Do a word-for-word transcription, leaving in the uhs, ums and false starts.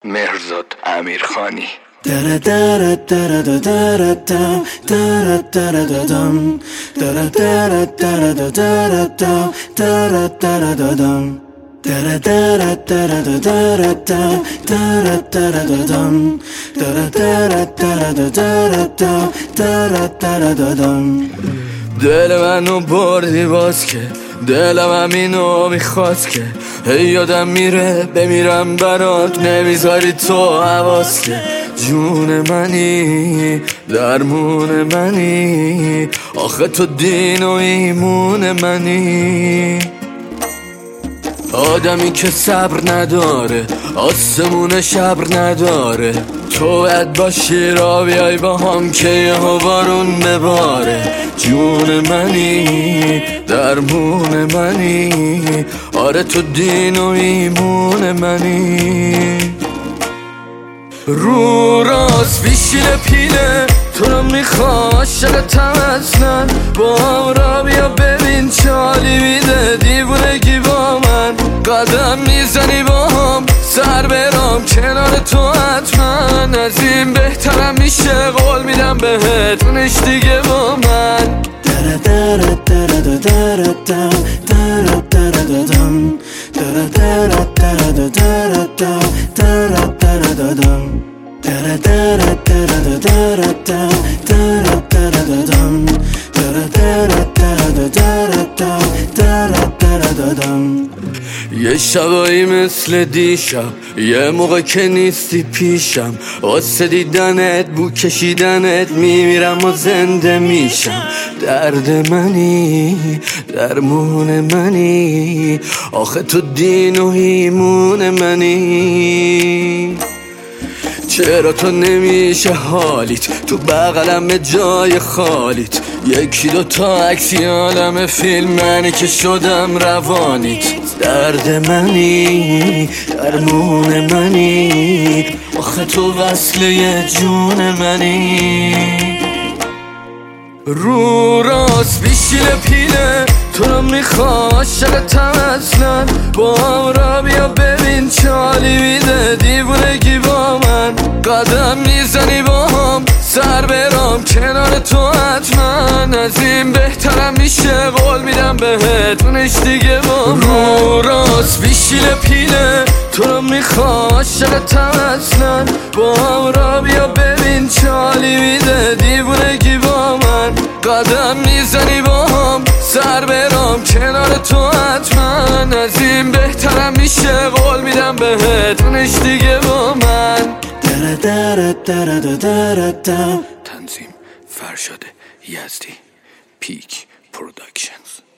مهرزاد امیرخانی. دره دره دره دره دره دره دره ددم دره دره دره دره دره دره ددم دره دره دره دره دره دره ددم دره دره دره دره دره ددم. دل منو بردی باز که دلم همینو میخواد که هی یادم میره بمیرم برات نمیذاری تو حواس که جون منی درمون منی آخه تو دین و ایمون منی. آدمی که صبر نداره آسمون شبر نداره تو باید باشی را بیای با هم که یه بارون بباره. جون منی درمون منی آره تو دین و ایمون منی. رو راست بیشیل پیله تو رو میخوا عاشقتم اصلا با هم را بیا ببین چالی میده دیوونگی با من قدم میزنی با هم سر برام کنار تو حتما از این بهترم میشه قول میدم بهت اونش دیگه با من. دره دره دره دره دره دره ددم دره دره دره دره دره دره ددم دره دره دره دره دره دره ددم دره دره دره دره دره ددم. یه شبایی مثل دیشب یه موقع که نیستی پیشم واسه دیدنت بو کشیدنت میمیرم و زنده میشم. درد منی درمون منی آخه تو دین و ایمون منی. چرا تو نمیشه حالیت تو بغلم جای خالیت یکی دو تا عکسی عالم فیلم منی که شدم روانیت. درد منی درمون منی آخه تو وصله جون منی. رو راست بیشیل پیله تو رو میخوا عاشقتم اصلا با هم را بیا ببین چالی میده دیوونگی با من قدم میزنی با هم سر برام کنار تو حتما از این بهترم میشه قول میدم بهت اونش دیگه با من. رو راست بیشیل پیله تو رو میخوا عاشقتم اصلا با هم را بیا ببین چالی میده دیوونگی با من قدم میزنی با هم سر برام کنار تو حتما از این بهترم میشه قول میدم بهت اونش دیگه با من. دره دره دره دره تنظیم فرشاد یزدی پیک پروداکشنز.